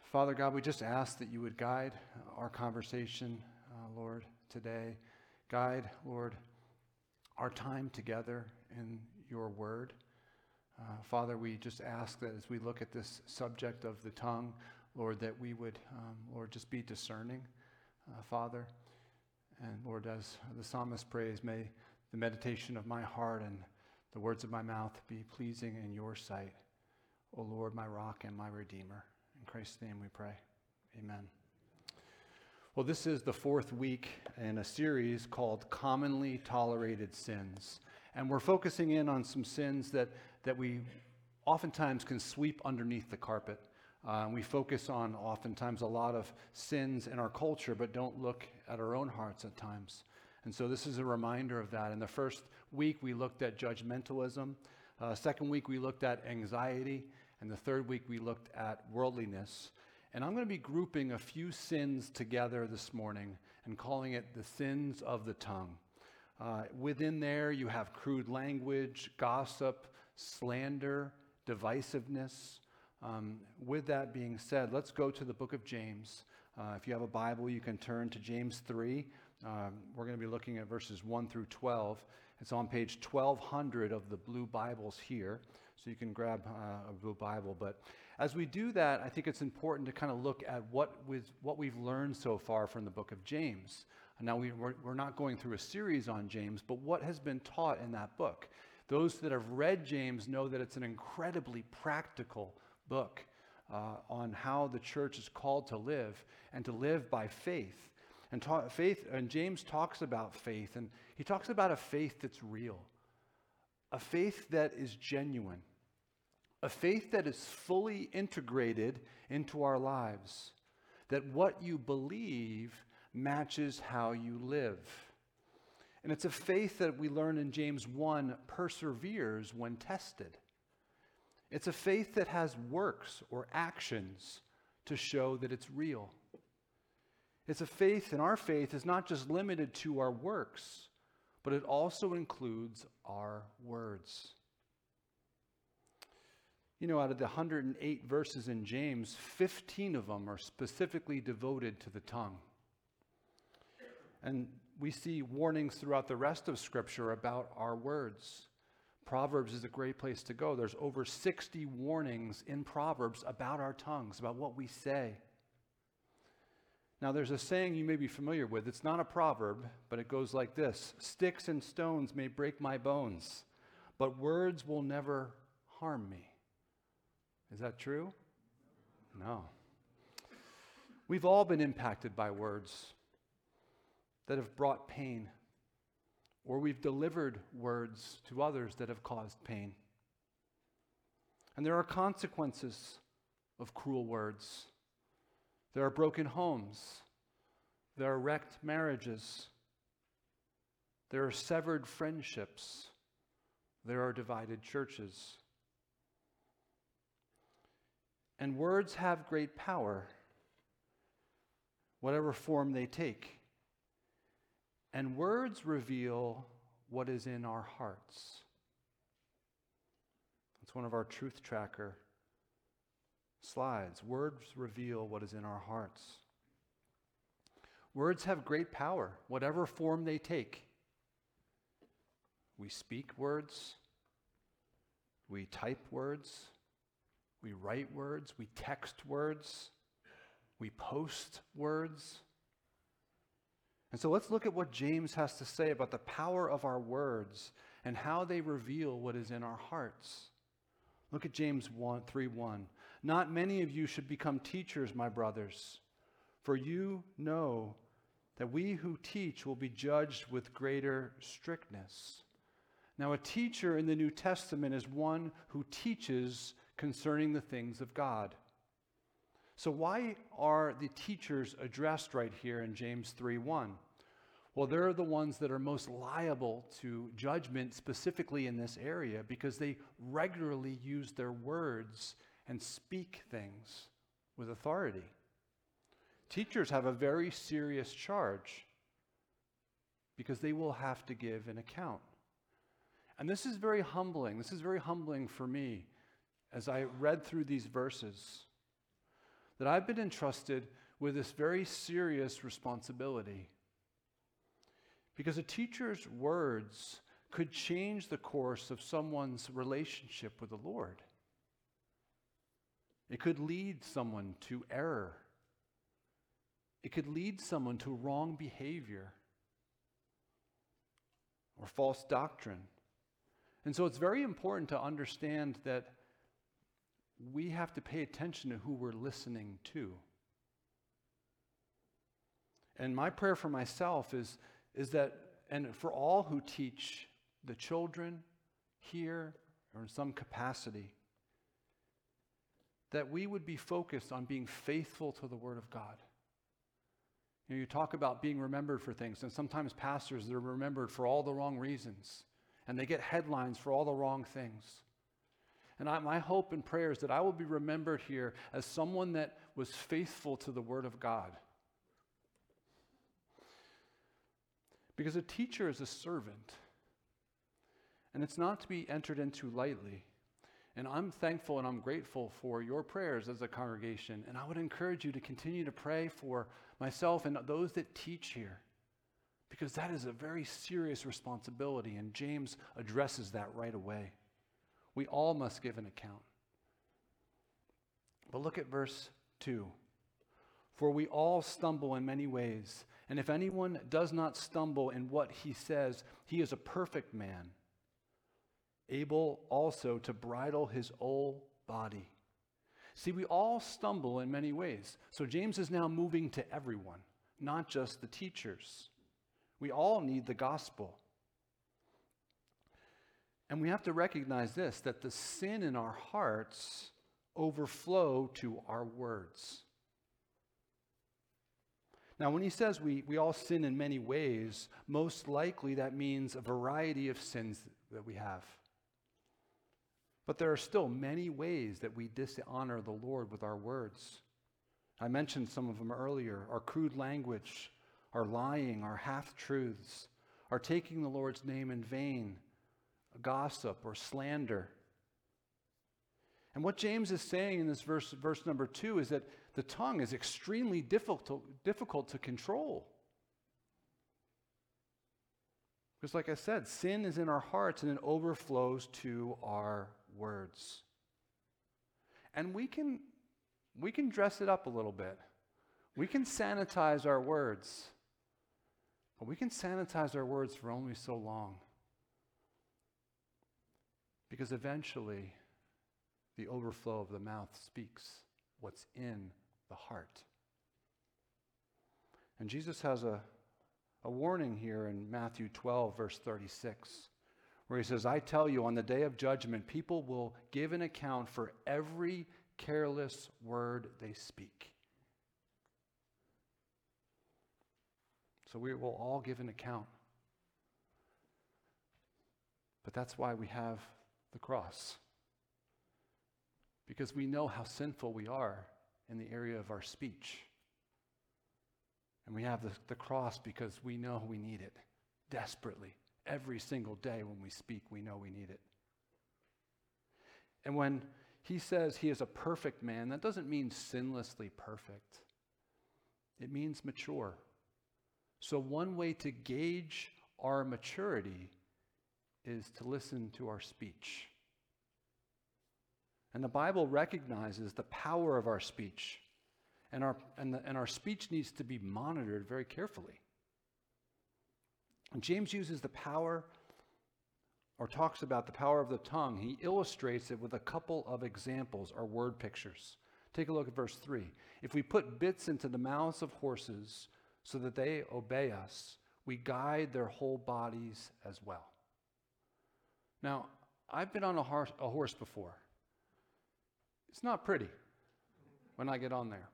Father God, we just ask that you would guide our conversation, Lord, today. Guide, Lord, our time together in your word. Father, we just ask that as we look at this subject of the tongue, Lord, that we would, Lord, just be discerning, Father. And Lord, as the psalmist prays, may the meditation of my heart and the words of my mouth be pleasing in your sight, O Lord, my rock and my redeemer. In Christ's name we pray. Amen. Well, this is the fourth week in a series called Commonly Tolerated Sins. And we're focusing in on some sins that we oftentimes can sweep underneath the carpet. We focus on oftentimes a lot of sins in our culture, but don't look at our own hearts at times. And so this is a reminder of that. In the first week, we looked at judgmentalism. Second week, we looked at anxiety. And the third week, we looked at worldliness. And I'm going to be grouping a few sins together this morning and calling it the sins of the tongue. Within there, you have crude language, gossip, slander, divisiveness. With that being said, let's go to the book of James. If you have a Bible, you can turn to James 3. We're going to be looking at verses 1 through 12. It's on page 1200 of the blue Bibles here. So you can grab a blue Bible. But as we do that, I think it's important to kind of look at what we've learned so far from the book of James. And now we're not going through a series on James, but what has been taught in that book. Those that have read James know that it's an incredibly practical book on how the church is called to live and to live by faith. And James talks about faith, and he talks about a faith that's real. A faith that is genuine, a faith that is fully integrated into our lives, that what you believe matches how you live. And it's a faith that we learn in James 1 perseveres when tested. It's a faith that has works or actions to show that it's real. It's a faith, and our faith is not just limited to our works, but it also includes our words. You know, out of the 108 verses in James, 15 of them are specifically devoted to the tongue. And we see warnings throughout the rest of Scripture about our words. Proverbs is a great place to go. There's over 60 warnings in Proverbs about our tongues, about what we say. Now, there's a saying you may be familiar with. It's not a proverb, but it goes like this: "Sticks and stones may break my bones, but words will never harm me." Is that true? No. We've all been impacted by words that have brought pain, or we've delivered words to others that have caused pain. And there are consequences of cruel words. There are broken homes. There are wrecked marriages. There are severed friendships. There are divided churches. And words have great power, whatever form they take. And words reveal what is in our hearts. That's one of our truth tracker slides. Words reveal what is in our hearts. Words have great power, whatever form they take. We speak words. We type words. We write words. We text words. We post words. And so let's look at what James has to say about the power of our words and how they reveal what is in our hearts. Look at James 3:1. "Not many of you should become teachers, my brothers, for you know that we who teach will be judged with greater strictness." Now, a teacher in the New Testament is one who teaches concerning the things of God. So why are the teachers addressed right here in James 3:1? Well, they're the ones that are most liable to judgment, specifically in this area, because they regularly use their words and speak things with authority. Teachers have a very serious charge because they will have to give an account. And this is very humbling. This is very humbling for me as I read through these verses. that I've been entrusted with this very serious responsibility. Because a teacher's words could change the course of someone's relationship with the Lord. It could lead someone to error. It could lead someone to wrong behavior or false doctrine. And so it's very important to understand that we have to pay attention to who we're listening to. And my prayer for myself is that, and for all who teach the children here or in some capacity, that we would be focused on being faithful to the Word of God. You know, you talk about being remembered for things, and sometimes pastors, they're remembered for all the wrong reasons, and they get headlines for all the wrong things. And my hope and prayer is that I will be remembered here as someone that was faithful to the Word of God. Because a teacher is a servant, and it's not to be entered into lightly. And I'm thankful and I'm grateful for your prayers as a congregation, and I would encourage you to continue to pray for myself and those that teach here, because that is a very serious responsibility, and James addresses that right away. We all must give an account. But look at verse 2. For we all stumble in many ways, and if anyone does not stumble in what he says, he is a perfect man, able also to bridle his whole body. See, we all stumble in many ways. So James is now moving to everyone, not just the teachers. We all need the gospel. And we have to recognize this, that the sin in our hearts overflow to our words. Now, when he says we all sin in many ways, most likely that means a variety of sins that we have. But there are still many ways that we dishonor the Lord with our words. I mentioned some of them earlier: our crude language, our lying, our half-truths, our taking the Lord's name in vain, gossip or slander. And what James is saying in this verse number 2 is that the tongue is extremely difficult to control. Because like I said, sin is in our hearts and it overflows to our words. And we can dress it up a little bit. We can sanitize our words. But we can sanitize our words for only so long. Because eventually, the overflow of the mouth speaks what's in the heart. And Jesus has a warning here in Matthew 12, verse 36, where he says, I tell you, on the day of judgment, people will give an account for every careless word they speak. So we will all give an account. But that's why we have the cross. Because we know how sinful we are in the area of our speech. And we have the cross because we know we need it desperately. Every single day when we speak, we know we need it. And when he says he is a perfect man, that doesn't mean sinlessly perfect. It means mature. So one way to gauge our maturity is to listen to our speech. And the Bible recognizes the power of our speech. And our speech needs to be monitored very carefully. And James uses the power, or talks about the power of the tongue. He illustrates it with a couple of examples or word pictures. Take a look at verse 3. If we put bits into the mouths of horses so that they obey us, we guide their whole bodies as well. Now, I've been on a horse before. It's not pretty when I get on there.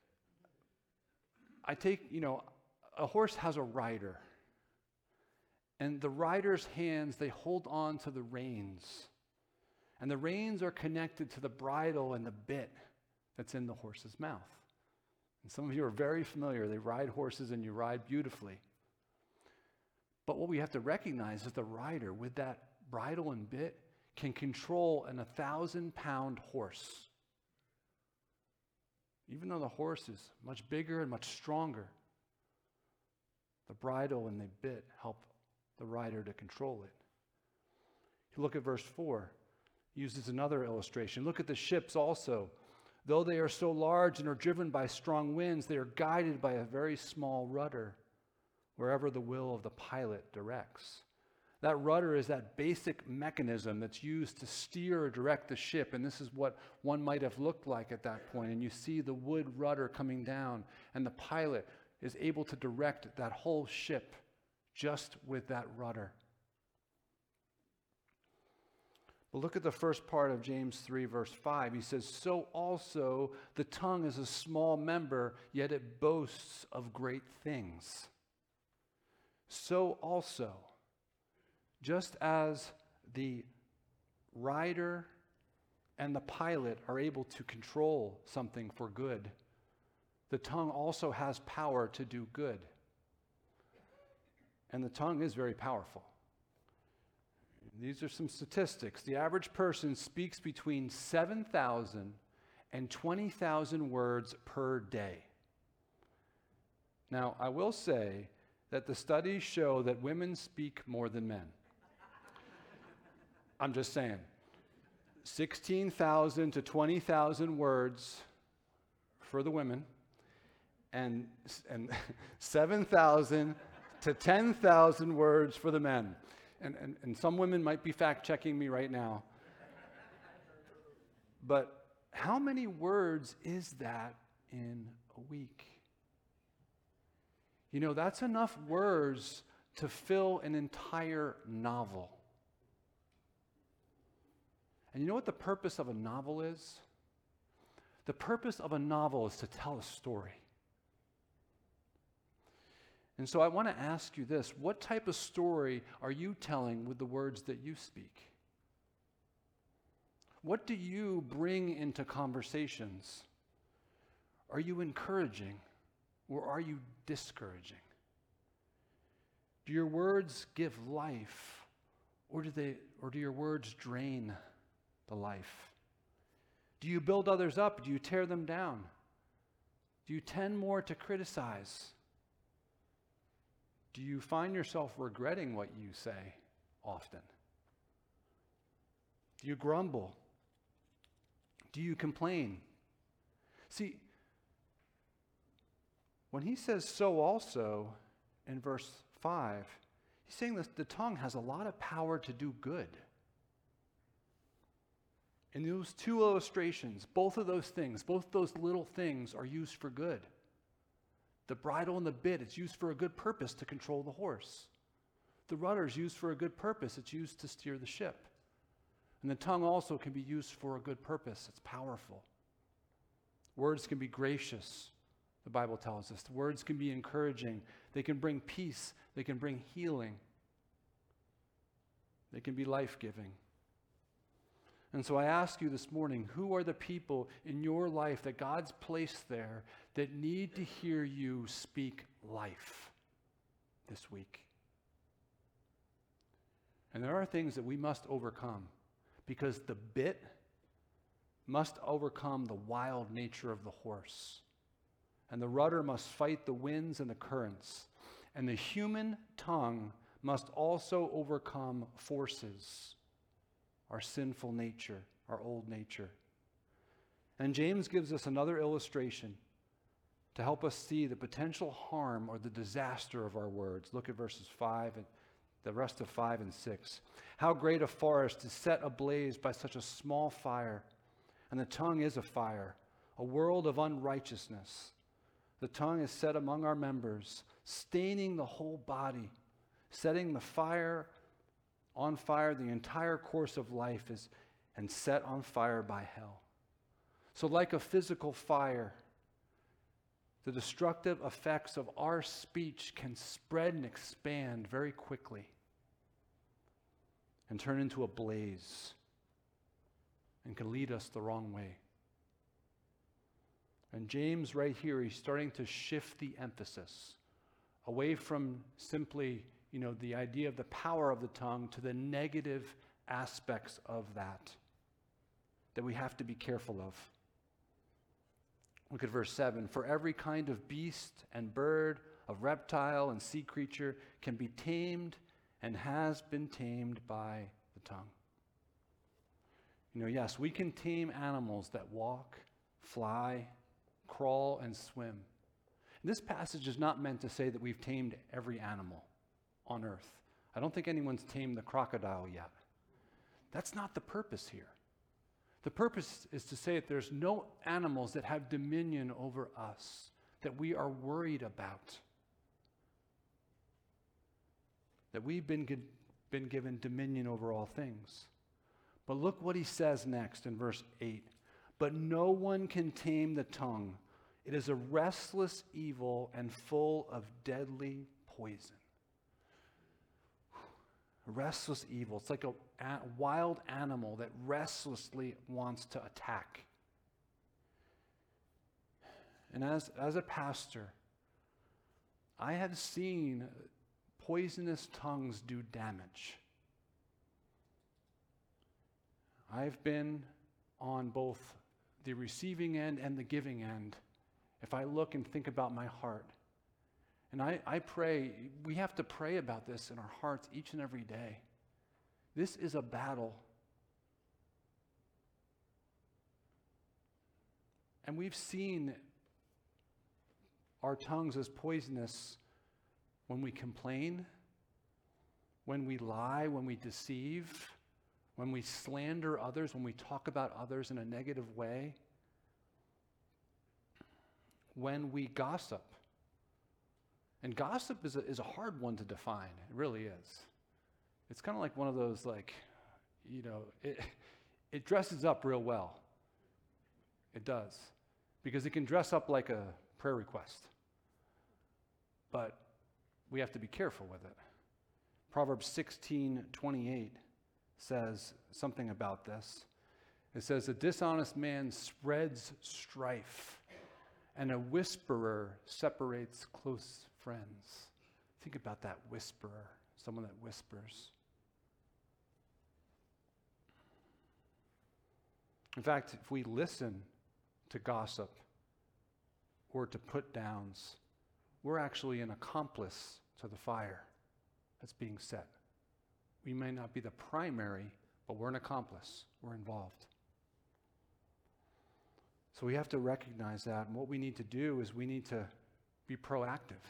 A horse has a rider. And the rider's hands, they hold on to the reins. And the reins are connected to the bridle and the bit that's in the horse's mouth. And some of you are very familiar. They ride horses and you ride beautifully. But what we have to recognize is the rider, with that bridle and bit, can control an 1,000-pound horse. Even though the horse is much bigger and much stronger, the bridle and the bit help the rider to control it. You look at verse 4, he uses another illustration. Look at the ships also. Though they are so large and are driven by strong winds, they are guided by a very small rudder, wherever the will of the pilot directs. That rudder is that basic mechanism that's used to steer or direct the ship, and this is what one might have looked like at that point. And you see the wood rudder coming down, and the pilot is able to direct that whole ship just with that rudder. But look at the first part of James 3, verse 5. He says, so also the tongue is a small member, yet it boasts of great things. So also, just as the rider and the pilot are able to control something for good, the tongue also has power to do good. And the tongue is very powerful. These are some statistics. The average person speaks between 7,000 and 20,000 words per day. Now, I will say that the studies show that women speak more than men. I'm just saying. 16,000 to 20,000 words for the women, and 7,000 to 10,000 words for the men. And some women might be fact-checking me right now. But how many words is that in a week? You know, that's enough words to fill an entire novel. And you know what the purpose of a novel is? The purpose of a novel is to tell a story. And so I want to ask you this: what type of story are you telling with the words that you speak? What do you bring into conversations? Are you encouraging or are you discouraging? Do your words give life, or do your words drain the life? Do you build others up? Do you tear them down? Do you tend more to criticize? Do you find yourself regretting what you say often? Do you grumble? Do you complain? See, when he says so also in verse 5, he's saying that the tongue has a lot of power to do good. In those two illustrations, both of those things, both those little things are used for good. The bridle and the bit, it's used for a good purpose to control the horse. The rudder is used for a good purpose. It's used to steer the ship. And the tongue also can be used for a good purpose. It's powerful. Words can be gracious, the Bible tells us. Words can be encouraging. They can bring peace. They can bring healing. They can be life-giving. And so I ask you this morning, who are the people in your life that God's placed there that need to hear you speak life this week? And there are things that we must overcome, because the bit must overcome the wild nature of the horse, and the rudder must fight the winds and the currents, and the human tongue must also overcome forces, our sinful nature, our old nature. And James gives us another illustration to help us see the potential harm or the disaster of our words. Look at verses 5 and the rest of 5 and 6. How great a forest is set ablaze by such a small fire, and the tongue is a fire, a world of unrighteousness. The tongue is set among our members, staining the whole body, setting the fire on fire. The entire course of life is and set on fire by hell. So like a physical fire, the destructive effects of our speech can spread and expand very quickly and turn into a blaze and can lead us the wrong way. And James right here, he's starting to shift the emphasis away from simply, the idea of the power of the tongue to the negative aspects of that we have to be careful of. Look at verse 7. For every kind of beast and bird, of reptile and sea creature can be tamed and has been tamed by the tongue. Yes, we can tame animals that walk, fly, crawl, and swim. And this passage is not meant to say that we've tamed every animal on earth. I don't think anyone's tamed the crocodile yet. That's not the purpose here. The purpose is to say that there's no animals that have dominion over us that we are worried about. That we've been given dominion over all things. But look what he says next in verse 8. But no one can tame the tongue. It is a restless evil and full of deadly poison. A restless evil. It's like a wild animal that restlessly wants to attack. And as a pastor, I have seen poisonous tongues do damage. I've been on both the receiving end and the giving end. If I look and think about my heart, and I pray, we have to pray about this in our hearts each and every day. This is a battle. And we've seen our tongues as poisonous when we complain, when we lie, when we deceive, when we slander others, when we talk about others in a negative way, when we gossip. And gossip is a hard one to define. It really is. It's kind of like one of those, it dresses up real well. It does. Because it can dress up like a prayer request. But we have to be careful with it. Proverbs 16:28 says something about this. It says, a dishonest man spreads strife, and a whisperer separates close friends. Think about that whisperer, someone that whispers. In fact, if we listen to gossip or to put downs, we're actually an accomplice to the fire that's being set. We may not be the primary, but we're an accomplice. We're involved. So we have to recognize that, and what we need to do is we need to be proactive.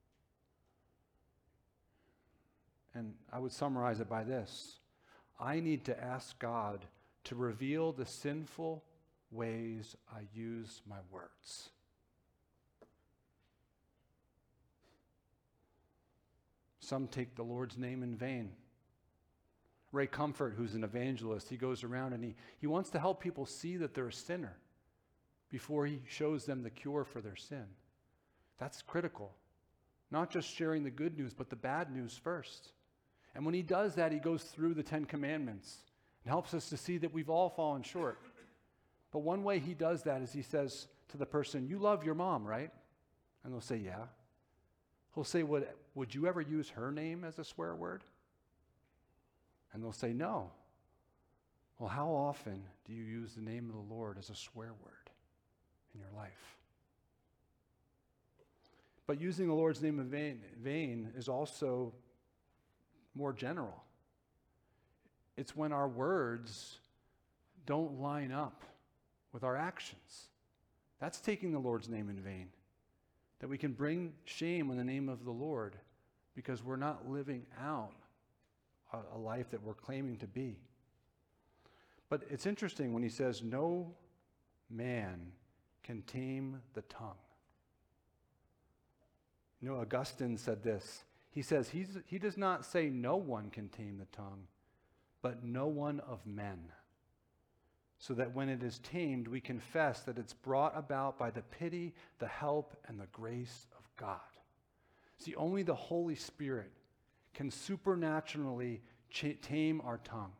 And I would summarize it by this. I need to ask God to reveal the sinful ways I use my words. Some take the Lord's name in vain. Ray Comfort, who's an evangelist, he goes around and he wants to help people see that they're a sinner before he shows them the cure for their sin. That's critical. Not just sharing the good news, but the bad news first. And when he does that, he goes through the 10 Commandments and helps us to see that we've all fallen short. But one way he does that is he says to the person, you love your mom, right? And they'll say, yeah. He'll say, would you ever use her name as a swear word? And they'll say, no. Well, how often do you use the name of the Lord as a swear word in your life? But using the Lord's name in vain is also more general. It's when our words don't line up with our actions. That's taking the Lord's name in vain. That we can bring shame on the name of the Lord because we're not living out a life that we're claiming to be. But it's interesting when he says, no man can tame the tongue. Augustine said this. He says, he does not say no one can tame the tongue, but no one of men. So that when it is tamed, we confess that it's brought about by the pity, the help, and the grace of God. See, only the Holy Spirit can supernaturally tame our tongue.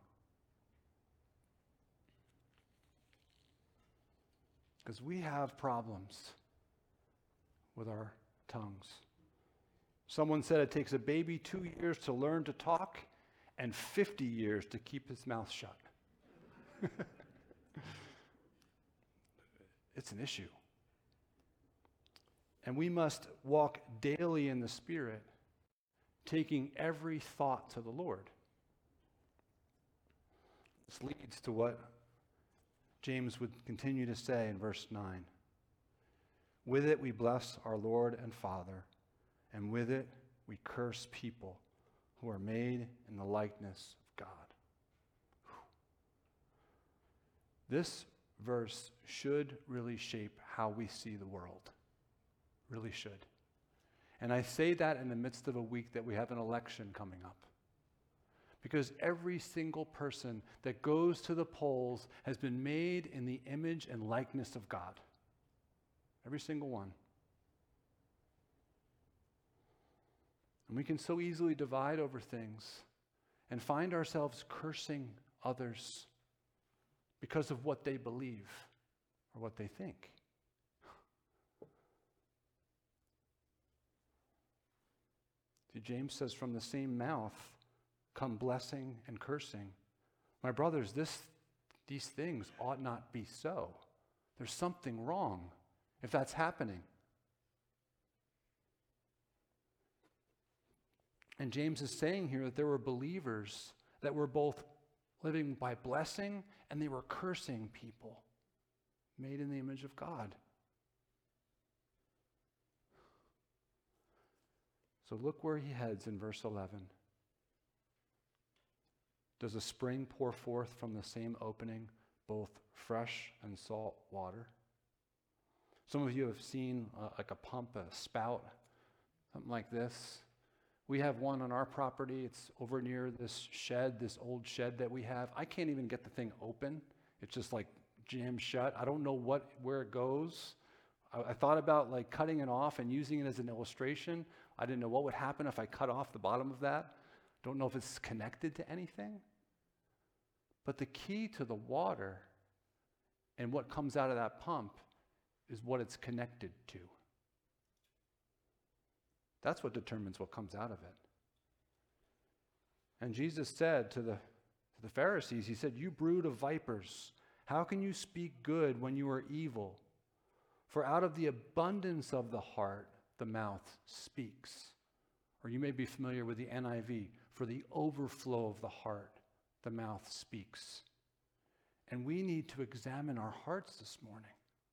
Because we have problems with our tongues. Someone said it takes a baby 2 years to learn to talk and 50 years to keep his mouth shut. It's an issue. And we must walk daily in the Spirit, taking every thought to the Lord. This leads to what James would continue to say in verse 9. With it we bless our Lord and Father, and with it we curse people who are made in the likeness of God. This verse should really shape how we see the world. Really should. And I say that in the midst of a week that we have an election coming up. Because every single person that goes to the polls has been made in the image and likeness of God. Every single one. And we can so easily divide over things and find ourselves cursing others because of what they believe or what they think. See, James says, from the same mouth come blessing and cursing. My brothers, these things ought not be so. There's something wrong if that's happening. And James is saying here that there were believers that were both living by blessing and they were cursing people made in the image of God. So look where he heads in verse 11. Does a spring pour forth from the same opening both fresh and salt water? Some of you have seen like a pump, a spout, something like this. We have one on our property. It's over near this shed, this old shed that we have. I can't even get the thing open. It's just like jammed shut. I don't know where it goes. I thought about like cutting it off and using it as an illustration. I didn't know what would happen if I cut off the bottom of that. Don't know if it's connected to anything. But the key to the water and what comes out of that pump is what it's connected to. That's what determines what comes out of it. And Jesus said to the Pharisees, he said, "You brood of vipers, how can you speak good when you are evil? For out of the abundance of the heart, the mouth speaks." Or you may be familiar with the NIV, "For the overflow of the heart, the mouth speaks." And we need to examine our hearts this morning.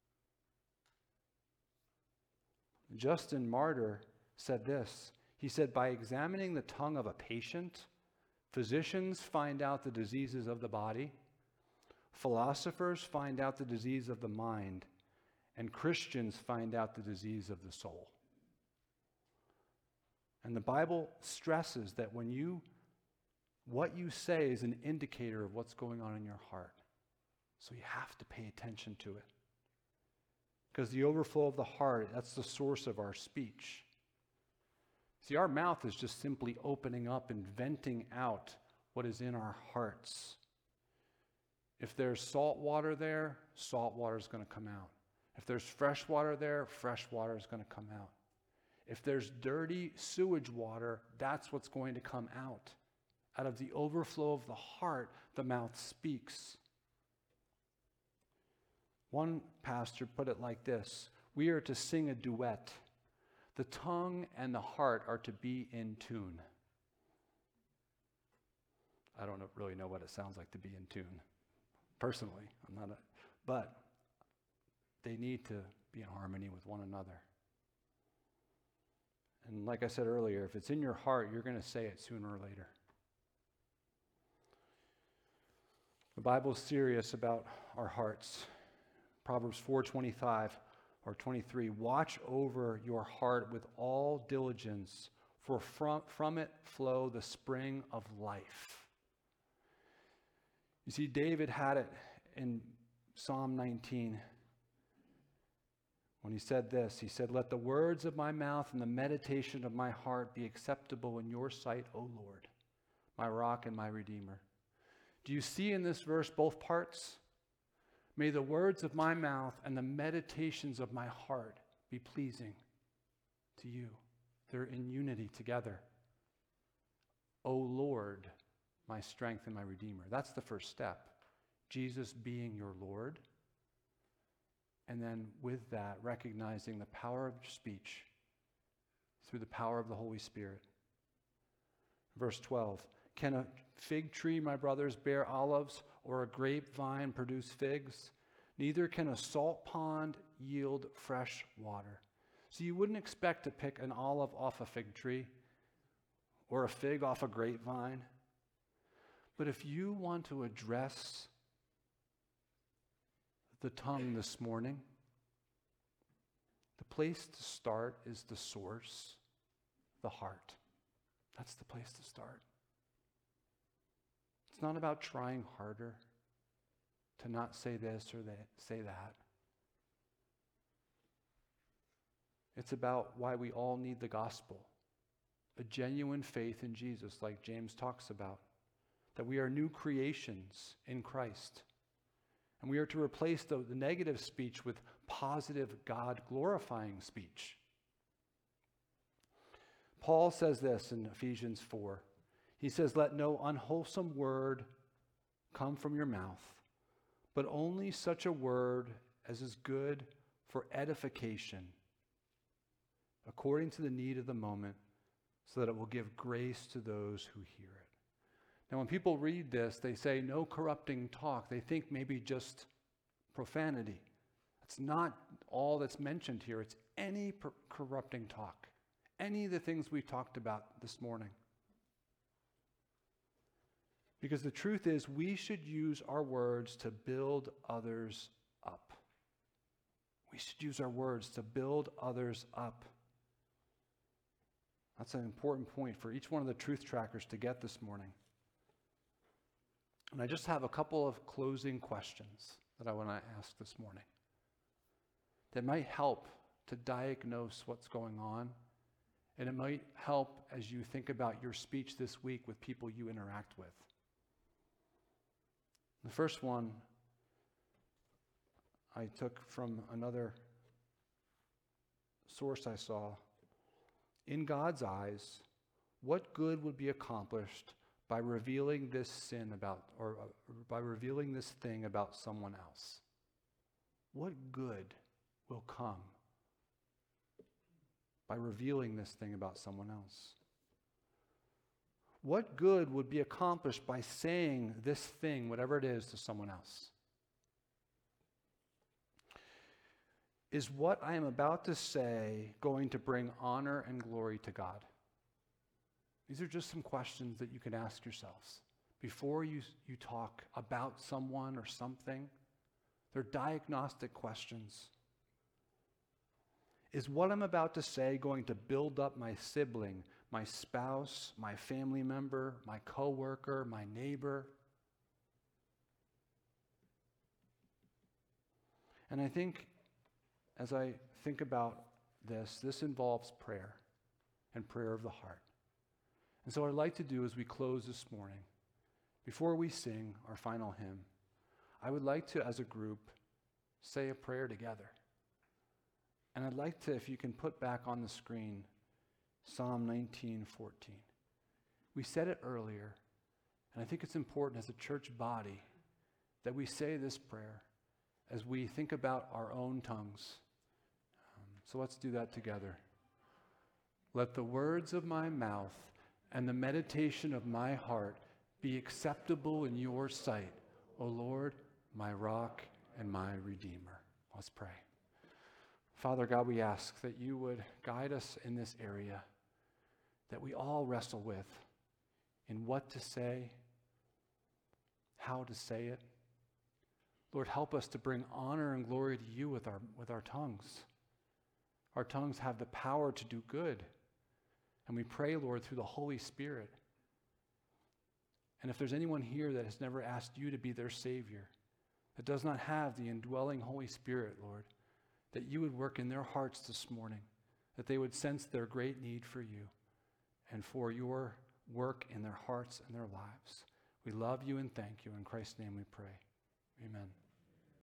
Justin Martyr said this. He said, "By examining the tongue of a patient, physicians find out the diseases of the body, philosophers find out the disease of the mind, and Christians find out the disease of the soul." And the Bible stresses that what you say is an indicator of what's going on in your heart. So you have to pay attention to it. Because the overflow of the heart, that's the source of our speech. See, our mouth is just simply opening up and venting out what is in our hearts. If there's salt water there, salt water is going to come out. If there's fresh water there, fresh water is going to come out. If there's dirty sewage water, that's what's going to come out. Out of the overflow of the heart, the mouth speaks. One pastor put it like this: we are to sing a duet. The tongue and the heart are to be in tune. I don't really know what it sounds like to be in tune. Personally, but they need to be in harmony with one another. And like I said earlier, if it's in your heart, you're going to say it sooner or later. The Bible is serious about our hearts. Proverbs 4:25 or 23, "Watch over your heart with all diligence, for from it flow the spring of life." You see, David had it in Psalm 19 when he said this. He said, "Let the words of my mouth and the meditation of my heart be acceptable in your sight, O Lord, my rock and my redeemer." Do you see in this verse both parts? May the words of my mouth and the meditations of my heart be pleasing to you. They're in unity together. O Lord, my strength and my redeemer. That's the first step. Jesus being your Lord And then with that, recognizing the power of speech through the power of the Holy Spirit. Verse 12, can a fig tree, my brothers, bear olives, or a grapevine produce figs? Neither can a salt pond yield fresh water. So you wouldn't expect to pick an olive off a fig tree or a fig off a grapevine. But if you want to address the tongue this morning, the place to start is the source, the heart. That's the place to start. It's not about trying harder to not say this or say that. It's about why we all need the gospel, a genuine faith in Jesus, like James talks about, that we are new creations in Christ. And we are to replace the negative speech with positive, God-glorifying speech. Paul says this in Ephesians 4. He says, let no unwholesome word come from your mouth, but only such a word as is good for edification, according to the need of the moment, so that it will give grace to those who hear it. Now, when people read this, they say no corrupting talk. They think maybe just profanity. It's not all that's mentioned here. It's any corrupting talk, any of the things we talked about this morning. Because the truth is, we should use our words to build others up. We should use our words to build others up. That's an important point for each one of the truth trackers to get this morning. And I just have a couple of closing questions that I want to ask this morning that might help to diagnose what's going on, and it might help as you think about your speech this week with people you interact with. The first one I took from another source I saw. In God's eyes, what good would be accomplished by revealing this sin about, or by revealing this thing about someone else? What good will come by revealing this thing about someone else? What good would be accomplished by saying this thing, whatever it is, to someone else? Is what I am about to say going to bring honor and glory to God? These are just some questions that you can ask yourselves before you talk about someone or something. They're diagnostic questions. Is what I'm about to say going to build up my sibling, my spouse, my family member, my coworker, my neighbor? And I think as I think about this involves prayer and prayer of the heart. And so what I'd like to do as we close this morning, before we sing our final hymn, I would like to, as a group, say a prayer together. And I'd like to, if you can put back on the screen, Psalm 19:14. We said it earlier, and I think it's important as a church body that we say this prayer as we think about our own tongues. So let's do that together. Let the words of my mouth and the meditation of my heart be acceptable in your sight, O Lord, my rock and my redeemer. Let's pray. Father God, we ask that you would guide us in this area that we all wrestle with in what to say, how to say it. Lord, help us to bring honor and glory to you with our tongues. Our tongues have the power to do good. And we pray, Lord, through the Holy Spirit. And if there's anyone here that has never asked you to be their Savior, that does not have the indwelling Holy Spirit, Lord, that you would work in their hearts this morning, that they would sense their great need for you and for your work in their hearts and their lives. We love you and thank you. In Christ's name we pray. Amen.